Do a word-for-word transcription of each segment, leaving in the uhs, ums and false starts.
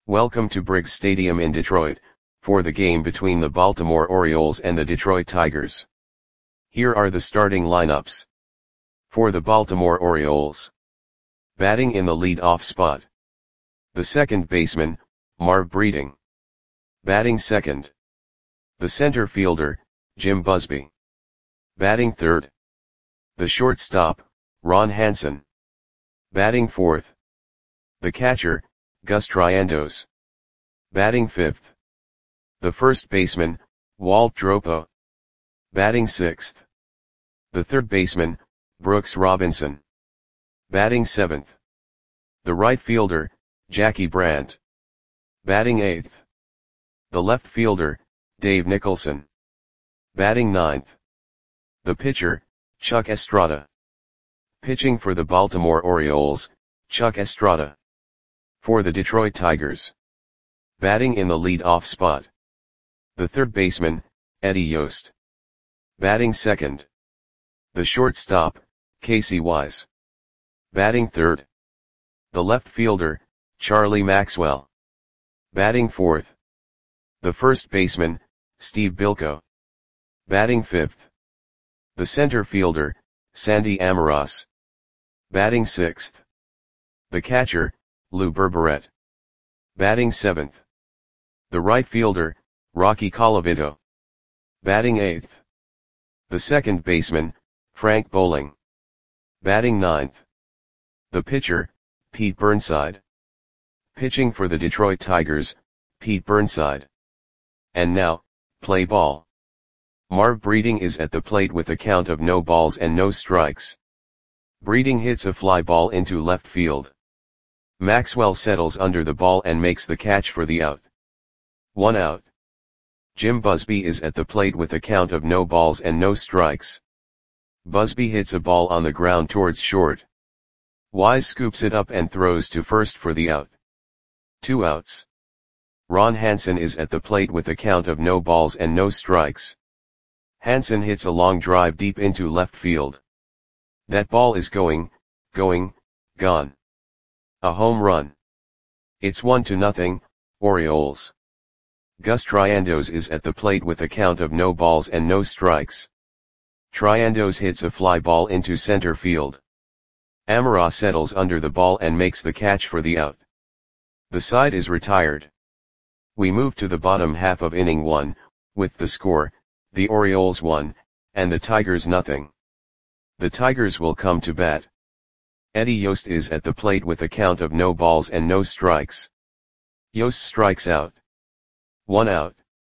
Welcome to Briggs Stadium in Detroit, for the game between the Baltimore Orioles and the Detroit Tigers. Here are the starting lineups. For the Baltimore Orioles. Batting in the lead-off spot. The second baseman, Marv Breeding. Batting second. The center fielder, Jim Busby. Batting third. The shortstop, Ron Hansen. Batting fourth. The catcher, Gus Triandos. Batting fifth. The first baseman, Walt Dropo. Batting sixth. The third baseman, Brooks Robinson. Batting seventh. The right fielder, Jackie Brandt. Batting eighth. The left fielder, Dave Nicholson. Batting ninth. The pitcher, Chuck Estrada. Pitching for the Baltimore Orioles, Chuck Estrada. For the Detroit Tigers. Batting in the lead-off spot. The third baseman, Eddie Yost. Batting second. The shortstop, Casey Wise. Batting third. The left fielder, Charlie Maxwell. Batting fourth. The first baseman, Steve Bilko. Batting fifth. The center fielder, Sandy Amoros. Batting sixth. The catcher, Lou Berberet. Batting seventh. The right fielder, Rocky Colavito. Batting eighth. The second baseman, Frank Bowling. Batting ninth. The pitcher, Pete Burnside. Pitching for the Detroit Tigers, Pete Burnside. And now, play ball. Marv Breeding is at the plate with a count of no balls and no strikes. Breeding hits a fly ball into left field. Maxwell settles under the ball and makes the catch for the out. One out. Jim Busby is at the plate with a count of no balls and no strikes. Busby hits a ball on the ground towards short. Wise scoops it up and throws to first for the out. Two outs. Ron Hansen is at the plate with a count of no balls and no strikes. Hansen hits a long drive deep into left field. That ball is going, going, gone. A home run. It's one to nothing, Orioles. Gus Triandos is at the plate with a count of no balls and no strikes. Triandos hits a fly ball into center field. Amoros settles under the ball and makes the catch for the out. The side is retired. We move to the bottom half of inning one, with the score, the Orioles one, and the Tigers nothing. The Tigers will come to bat. Eddie Yost is at the plate with a count of no balls and no strikes. Yost strikes out. One out.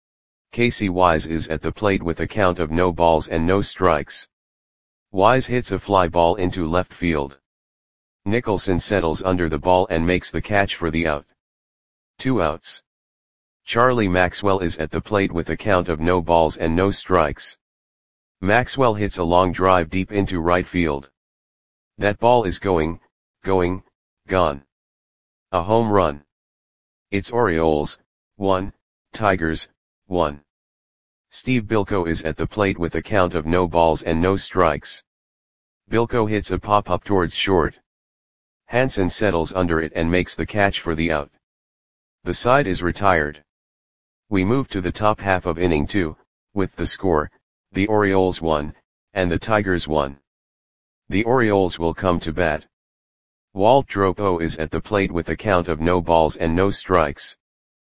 Casey Wise is at the plate with a count of no balls and no strikes. Wise hits a fly ball into left field. Nicholson settles under the ball and makes the catch for the out. Two outs. Charlie Maxwell is at the plate with a count of no balls and no strikes. Maxwell hits a long drive deep into right field. That ball is going, going, gone. A home run. It's Orioles, one, Tigers, one. Steve Bilko is at the plate with a count of no balls and no strikes. Bilko hits a pop-up towards short. Hansen settles under it and makes the catch for the out. The side is retired. We move to the top half of inning two, with the score, the Orioles one, and the Tigers one. The Orioles will come to bat. Walt Dropo is at the plate with a count of no balls and no strikes.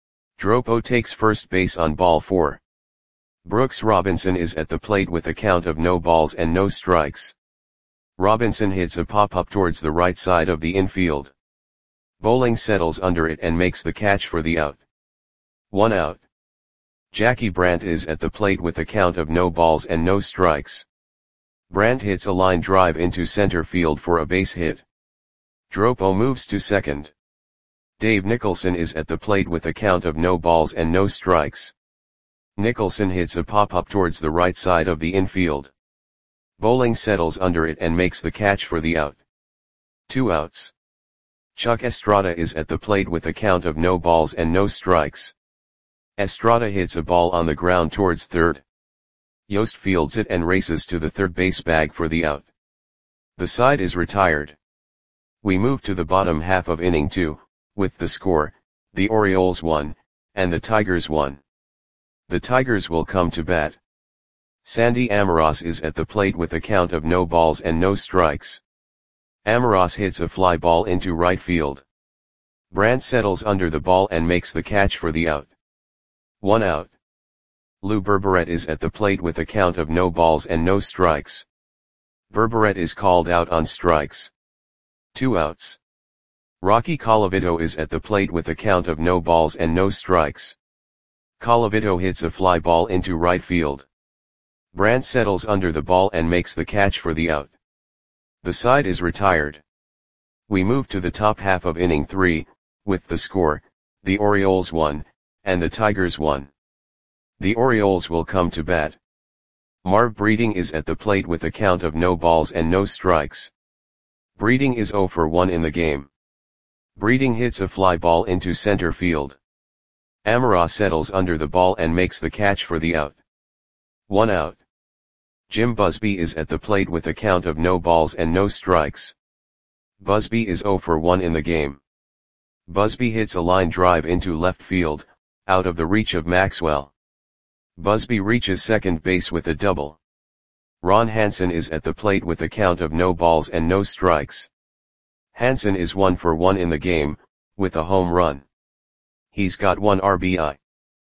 Dropo takes first base on ball four. Brooks Robinson is at the plate with a count of no balls and no strikes. Robinson hits a pop-up towards the right side of the infield. Bowling settles under it and makes the catch for the out. One out. Jackie Brandt is at the plate with a count of no balls and no strikes. Brandt hits a line drive into center field for a base hit. Dropo moves to second. Dave Nicholson is at the plate with a count of no balls and no strikes. Nicholson hits a pop-up towards the right side of the infield. Bowling settles under it and makes the catch for the out. Two outs. Chuck Estrada is at the plate with a count of no balls and no strikes. Estrada hits a ball on the ground towards third. Yost fields it and races to the third base bag for the out. The side is retired. We move to the bottom half of inning two, with the score, the Orioles one, and the Tigers one. The Tigers will come to bat. Sandy Amoros is at the plate with a count of no balls and no strikes. Amoros hits a fly ball into right field. Brandt settles under the ball and makes the catch for the out. One out. Lou Berberet is at the plate with a count of no balls and no strikes. Berberet is called out on strikes. Two outs. Rocky Colavito is at the plate with a count of no balls and no strikes. Colavito hits a fly ball into right field. Brandt settles under the ball and makes the catch for the out. The side is retired. We move to the top half of inning three, with the score, the Orioles one, and the Tigers one. The Orioles will come to bat. Marv Breeding is at the plate with a count of no balls and no strikes. Breeding is zero for one in the game. Breeding hits a fly ball into center field. Amoros settles under the ball and makes the catch for the out. One out. Jim Busby is at the plate with a count of no balls and no strikes. Busby is zero for one in the game. Busby hits a line drive into left field, out of the reach of Maxwell. Busby reaches second base with a double. Ron Hansen is at the plate with a count of no balls and no strikes. Hansen is one for one in the game, with a home run. He's got one R B I.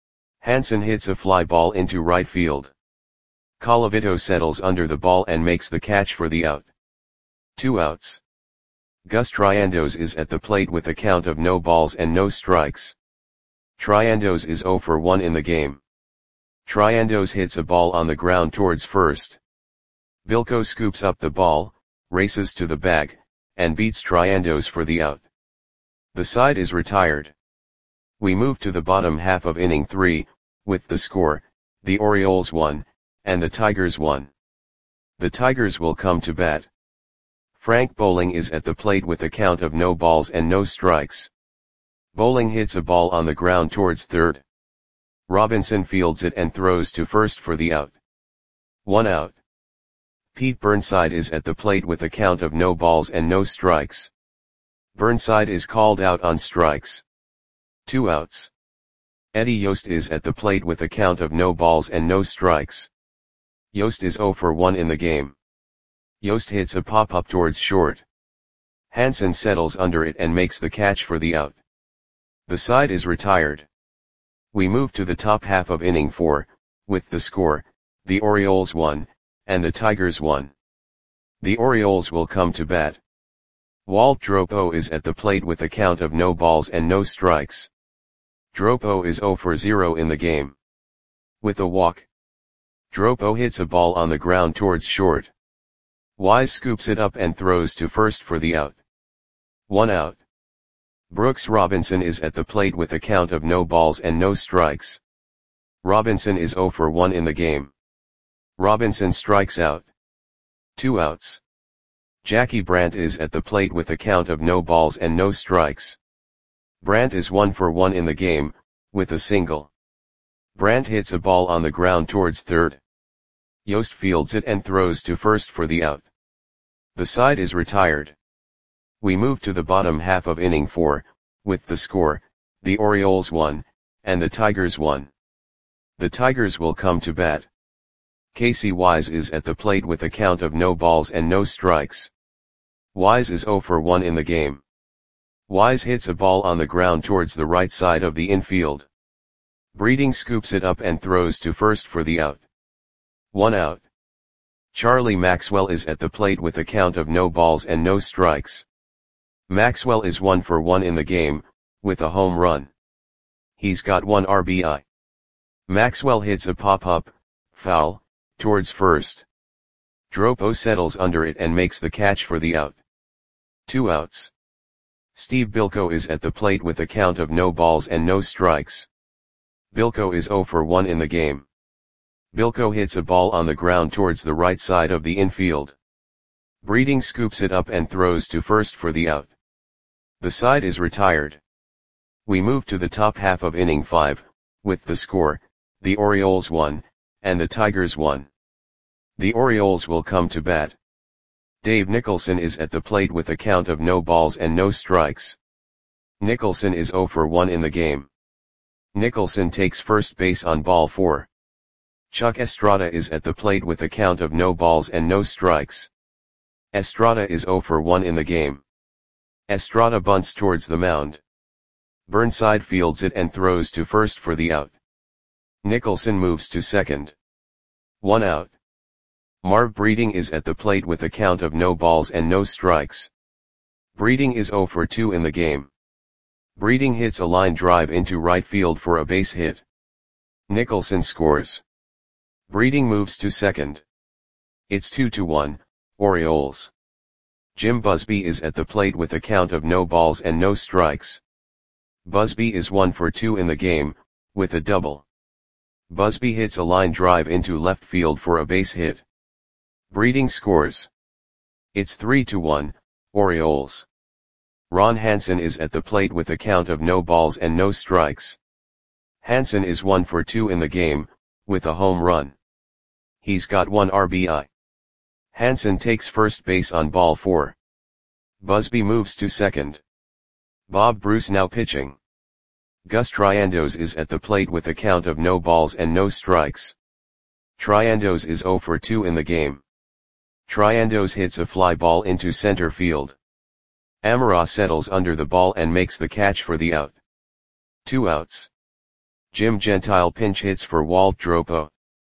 Hansen hits a fly ball into right field. Colavito settles under the ball and makes the catch for the out. Two outs. Gus Triandos is at the plate with a count of no balls and no strikes. Triandos is zero for one in the game. Triandos hits a ball on the ground towards first. Bilko scoops up the ball, races to the bag, and beats Triandos for the out. The side is retired. We move to the bottom half of inning three, with the score, the Orioles one, and the Tigers one. The Tigers will come to bat. Frank Bowling is at the plate with a count of no balls and no strikes. Bowling hits a ball on the ground towards third. Robinson fields it and throws to first for the out. One out. Pete Burnside is at the plate with a count of no balls and no strikes. Burnside is called out on strikes. Two outs. Eddie Yost is at the plate with a count of no balls and no strikes. Yost is zero for one in the game. Yost hits a pop-up towards short. Hansen settles under it and makes the catch for the out. The side is retired. We move to the top half of inning four, with the score, the Orioles one, and the Tigers one. The Orioles will come to bat. Walt Dropo is at the plate with a count of no balls and no strikes. Dropo is zero for zero in the game. With a walk. Dropo hits a ball on the ground towards short. Wise scoops it up and throws to first for the out. One out. Brooks Robinson is at the plate with a count of no balls and no strikes. Robinson is zero for one in the game. Robinson strikes out. Two outs. Jackie Brandt is at the plate with a count of no balls and no strikes. Brandt is one for one in the game, with a single. Brandt hits a ball on the ground towards third. Yost fields it and throws to first for the out. The side is retired. We move to the bottom half of inning four, with the score, the Orioles one, and the Tigers one. The Tigers will come to bat. Casey Wise is at the plate with a count of no balls and no strikes. Wise is zero for one in the game. Wise hits a ball on the ground towards the right side of the infield. Breeding scoops it up and throws to first for the out. One out. Charlie Maxwell is at the plate with a count of no balls and no strikes. Maxwell is one for one in the game, with a home run. He's got one R B I. Maxwell hits a pop-up, foul, towards first. Dropo settles under it and makes the catch for the out. Two outs. Steve Bilko is at the plate with a count of no balls and no strikes. Bilko is zero for one in the game. Bilko hits a ball on the ground towards the right side of the infield. Breeding scoops it up and throws to first for the out. The side is retired. We move to the top half of inning five, with the score, the Orioles one, and the Tigers one. The Orioles will come to bat. Dave Nicholson is at the plate with a count of no balls and no strikes. Nicholson is zero for one in the game. Nicholson takes first base on ball four. Chuck Estrada is at the plate with a count of no balls and no strikes. Estrada is zero for one in the game. Estrada bunts towards the mound. Burnside fields it and throws to first for the out. Nicholson moves to second. One out. Marv Breeding is at the plate with a count of no balls and no strikes. Breeding is zero for two in the game. Breeding hits a line drive into right field for a base hit. Nicholson scores. Breeding moves to second. It's two to one, Orioles. Jim Busby is at the plate with a count of no balls and no strikes. Busby is one for two in the game, with a double. Busby hits a line drive into left field for a base hit. Breeding scores. It's three to one, Orioles. Ron Hansen is at the plate with a count of no balls and no strikes. Hansen is one for two in the game, with a home run. He's got one R B I. Hansen takes first base on ball four. Busby moves to second. Bob Bruce now pitching. Gus Triandos is at the plate with a count of no balls and no strikes. Triandos is zero for two in the game. Triandos hits a fly ball into center field. Amara settles under the ball and makes the catch for the out. Two outs. Jim Gentile pinch hits for Walt Dropo.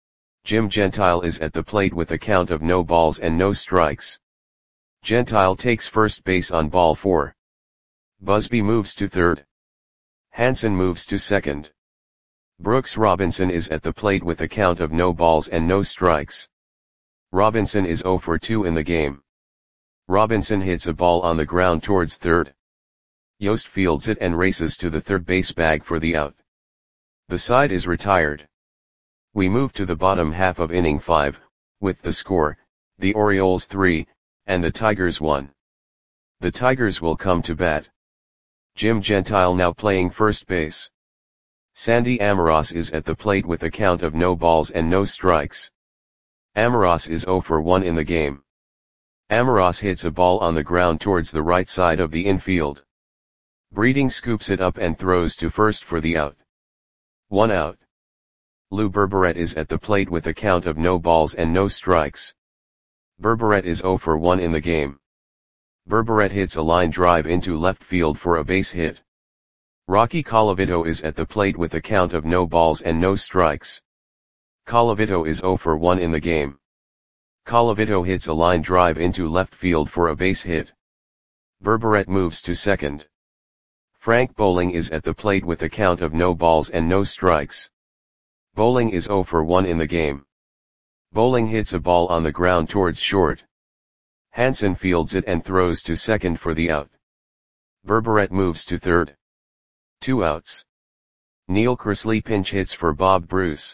Jim Gentile is at the plate with a count of no balls and no strikes. Gentile takes first base on ball four. Busby moves to third. Hansen moves to second. Brooks Robinson is at the plate with a count of no balls and no strikes. Robinson is zero for two in the game. Robinson hits a ball on the ground towards third. Yost fields it and races to the third base bag for the out. The side is retired. We move to the bottom half of inning five, with the score, the Orioles three, and the Tigers one. The Tigers will come to bat. Jim Gentile now playing first base. Sandy Amaros is at the plate with a count of no balls and no strikes. Amaros is zero for one in the game. Amaros hits a ball on the ground towards the right side of the infield. Breeding scoops it up and throws to first for the out. One out. Lou Berberet is at the plate with a count of no balls and no strikes. Berberet is zero for one in the game. Berberet hits a line drive into left field for a base hit. Rocky Colavito is at the plate with a count of no balls and no strikes. Colavito is zero for one in the game. Colavito hits a line drive into left field for a base hit. Berberet moves to second. Frank Bowling is at the plate with a count of no balls and no strikes. Bowling is zero for one in the game. Bowling hits a ball on the ground towards short. Hansen fields it and throws to second for the out. Berberet moves to third. Two outs. Neil Crisley pinch hits for Bob Bruce.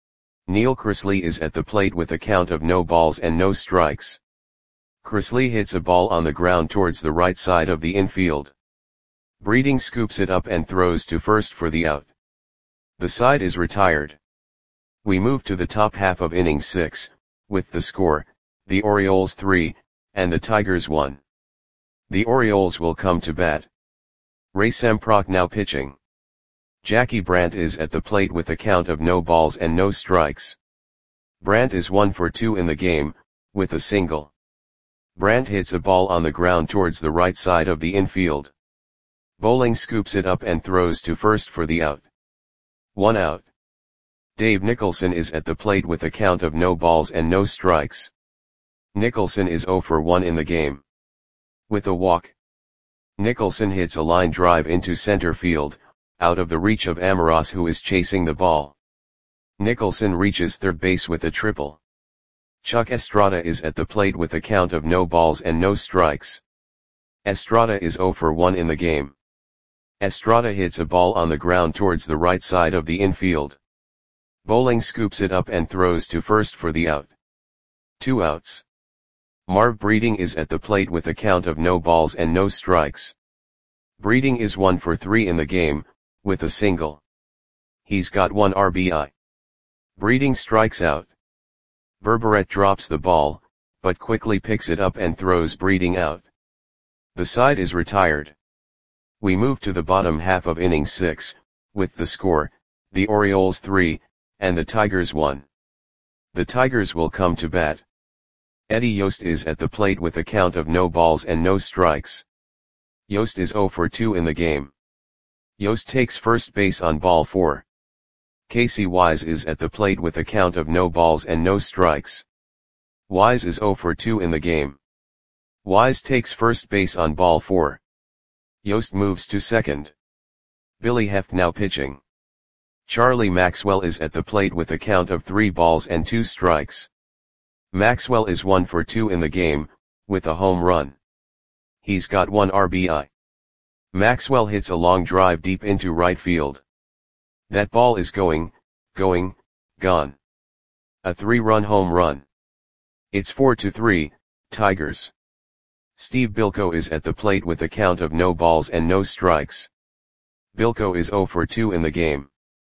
Neil Crisley is at the plate with a count of no balls and no strikes. Crisley hits a ball on the ground towards the right side of the infield. Breeding scoops it up and throws to first for the out. The side is retired. We move to the top half of inning six, with the score, the Orioles three, and the Tigers one. The Orioles will come to bat. Ray Semprock now pitching. Jackie Brandt is at the plate with a count of no balls and no strikes. Brandt is one for two in the game, with a single. Brandt hits a ball on the ground towards the right side of the infield. Bowling scoops it up and throws to first for the out. One out. Dave Nicholson is at the plate with a count of no balls and no strikes. Nicholson is zero for one in the game. With a walk. Nicholson hits a line drive into center field, out of the reach of Amaros, who is chasing the ball. Nicholson reaches third base with a triple. Chuck Estrada is at the plate with a count of no balls and no strikes. Estrada is zero for one in the game. Estrada hits a ball on the ground towards the right side of the infield. Bowling scoops it up and throws to first for the out. Two outs. Marv Breeding is at the plate with a count of no balls and no strikes. Breeding is one for three in the game, with a single. He's got one R B I. Breeding strikes out. Berberet drops the ball, but quickly picks it up and throws Breeding out. The side is retired. We move to the bottom half of inning six, with the score, the Orioles three, and the Tigers one. The Tigers will come to bat. Eddie Yost is at the plate with a count of no balls and no strikes. Yost is oh for two in the game. Yost takes first base on ball four. Casey Wise is at the plate with a count of no balls and no strikes. Wise is oh for two in the game. Wise takes first base on ball four. Yost moves to second. Billy Heft now pitching. Charlie Maxwell is at the plate with a count of three balls and two strikes. Maxwell is one for two in the game, with a home run. He's got one R B I. Maxwell hits a long drive deep into right field. That ball is going, going, gone. A three-run home run. It's four to three, Tigers. Steve Bilko is at the plate with a count of no balls and no strikes. Bilko is oh for two in the game.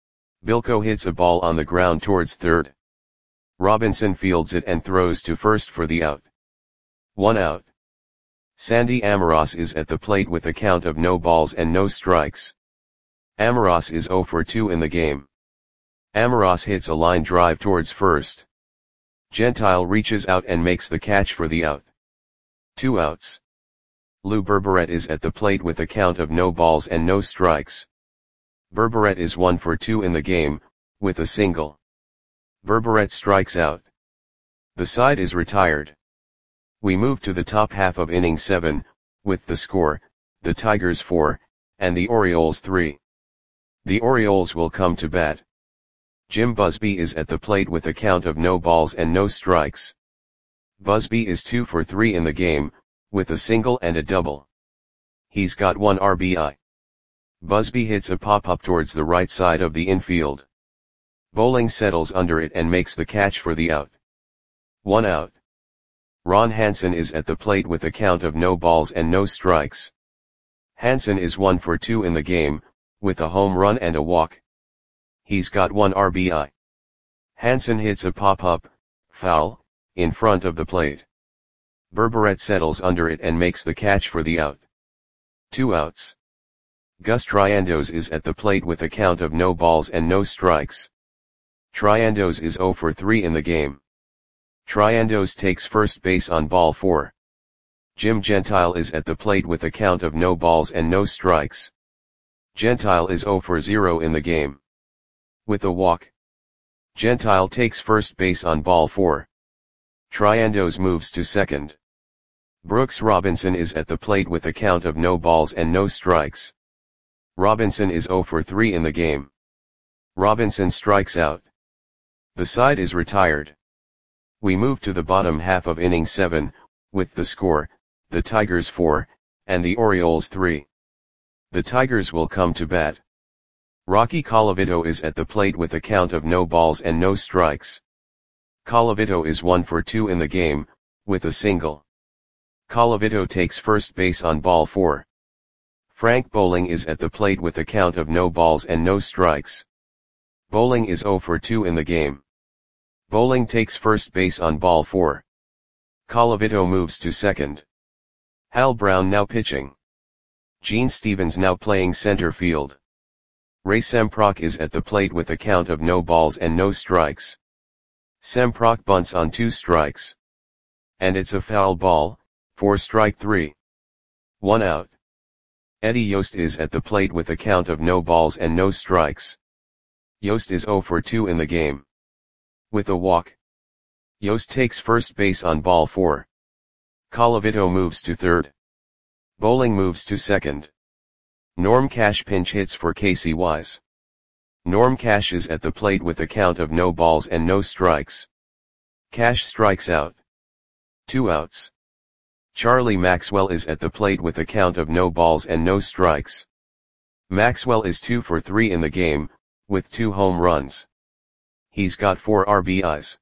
Bilko hits a ball on the ground towards third. Robinson fields it and throws to first for the out. One out. Sandy Amoros is at the plate with a count of no balls and no strikes. Amoros is oh for two in the game. Amoros hits a line drive towards first. Gentile reaches out and makes the catch for the out. Two outs. Lou Berberet is at the plate with a count of no balls and no strikes. Berberet is one for two in the game, with a single. Berberet strikes out. The side is retired. We move to the top half of inning seven, with the score, the Tigers four, and the Orioles three. The Orioles will come to bat. Jim Busby is at the plate with a count of no balls and no strikes. Busby is two for three in the game, with a single and a double. He's got one R B I. Busby hits a pop-up towards the right side of the infield. Bowling settles under it and makes the catch for the out. One out. Ron Hansen is at the plate with a count of no balls and no strikes. Hansen is one for two in the game, with a home run and a walk. He's got one R B I. Hansen hits a pop-up, foul, in front of the plate. Berberet settles under it and makes the catch for the out. Two outs. Gus Triandos is at the plate with a count of no balls and no strikes. Triandos is oh for three in the game. Triandos takes first base on ball four. Jim Gentile is at the plate with a count of no balls and no strikes. Gentile is oh for zero in the game. With a walk. Gentile takes first base on ball four. Triandos moves to second. Brooks Robinson is at the plate with a count of no balls and no strikes. Robinson is oh for three in the game. Robinson strikes out. The side is retired. We move to the bottom half of inning seven, with the score, the Tigers four, and the Orioles three. The Tigers will come to bat. Rocky Colavito is at the plate with a count of no balls and no strikes. Colavito is one for two in the game, with a single. Colavito takes first base on ball four. Frank Bowling is at the plate with a count of no balls and no strikes. Bowling is oh for two in the game. Bowling takes first base on ball four. Colavito moves to second. Hal Brown now pitching. Gene Stevens now playing center field. Ray Semprock is at the plate with a count of no balls and no strikes. Semprock bunts on two strikes. And it's a foul ball, for strike three. One out. Eddie Yost is at the plate with a count of no balls and no strikes. Yost is oh for two in the game. With a walk. Yost takes first base on ball four. Colavito moves to third. Bowling moves to second. Norm Cash pinch hits for Casey Wise. Norm Cash is at the plate with a count of no balls and no strikes. Cash strikes out. Two outs. Charlie Maxwell is at the plate with a count of no balls and no strikes. Maxwell is two for three in the game, with two home runs. He's got four R B Is.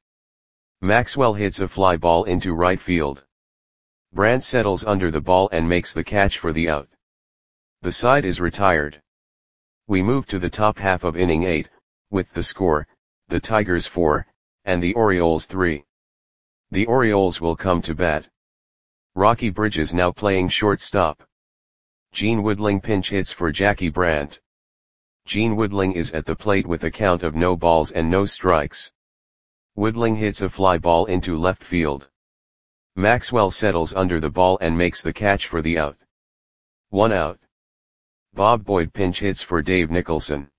Maxwell hits a fly ball into right field. Brandt settles under the ball and makes the catch for the out. The side is retired. We move to the top half of inning eight, with the score, the Tigers four, and the Orioles three. The Orioles will come to bat. Rocky Bridges now playing shortstop. Gene Woodling pinch hits for Jackie Brandt. Gene Woodling is at the plate with a count of no balls and no strikes. Woodling hits a fly ball into left field. Maxwell settles under the ball and makes the catch for the out. One out. Bob Boyd pinch hits for Dave Nicholson.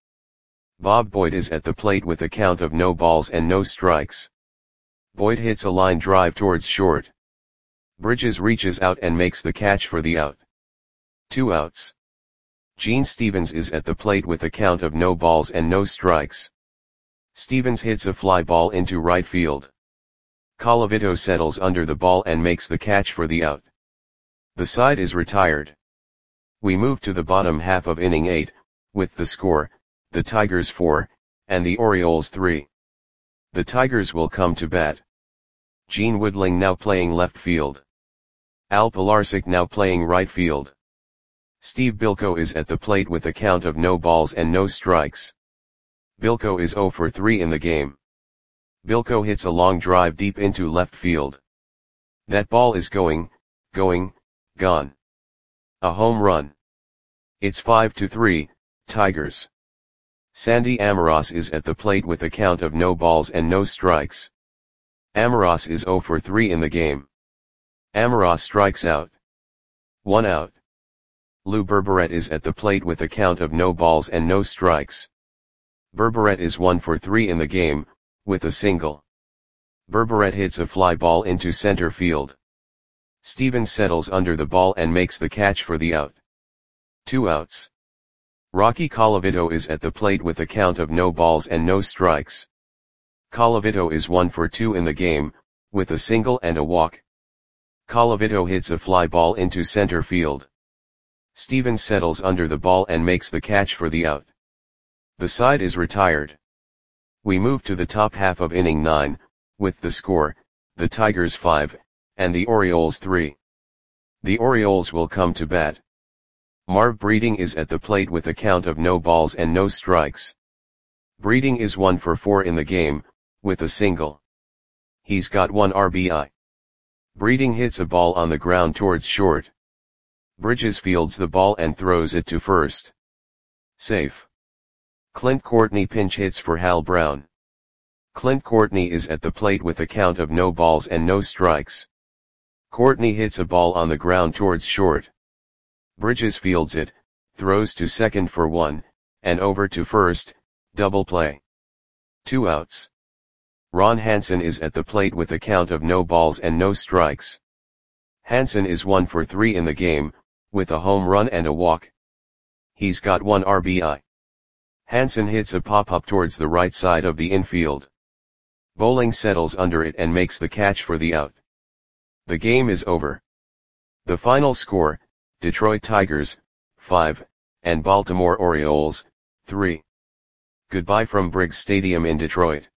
Bob Boyd is at the plate with a count of no balls and no strikes. Boyd hits a line drive towards short. Bridges reaches out and makes the catch for the out. Two outs. Gene Stevens is at the plate with a count of no balls and no strikes. Stevens hits a fly ball into right field. Colavito settles under the ball and makes the catch for the out. The side is retired. We move to the bottom half of inning eight, with the score, the Tigers four, and the Orioles three. The Tigers will come to bat. Gene Woodling now playing left field. Al Pilarczyk now playing right field. Steve Bilko is at the plate with a count of no balls and no strikes. Bilko is zero for three in the game. Bilko hits a long drive deep into left field. That ball is going, going, gone. A home run. It's five to three, Tigers. Sandy Amoros is at the plate with a count of no balls and no strikes. Amoros is zero for three in the game. Amoros strikes out. One out. Lou Berberet is at the plate with a count of no balls and no strikes. Berberet is one for three in the game, with a single. Berberet hits a fly ball into center field. Stevens settles under the ball and makes the catch for the out. Two outs. Rocky Colavito is at the plate with a count of no balls and no strikes. Colavito is one for two in the game, with a single and a walk. Colavito hits a fly ball into center field. Stevens settles under the ball and makes the catch for the out. The side is retired. We move to the top half of inning nine, with the score, the Tigers five, and the Orioles three. The Orioles will come to bat. Marv Breeding is at the plate with a count of no balls and no strikes. Breeding is one for four in the game, with a single. He's got one R B I. Breeding hits a ball on the ground towards short. Bridges fields the ball and throws it to first. Safe. Clint Courtney pinch hits for Hal Brown. Clint Courtney is at the plate with a count of no balls and no strikes. Courtney hits a ball on the ground towards short. Bridges fields it, throws to second for one, and over to first, double play. Two outs. Ron Hansen is at the plate with a count of no balls and no strikes. Hansen is one for three in the game, with a home run and a walk. He's got one R B I. Hansen hits a pop-up towards the right side of the infield. Bowling settles under it and makes the catch for the out. The game is over. The final score, Detroit Tigers, five, and Baltimore Orioles, three. Goodbye from Briggs Stadium in Detroit.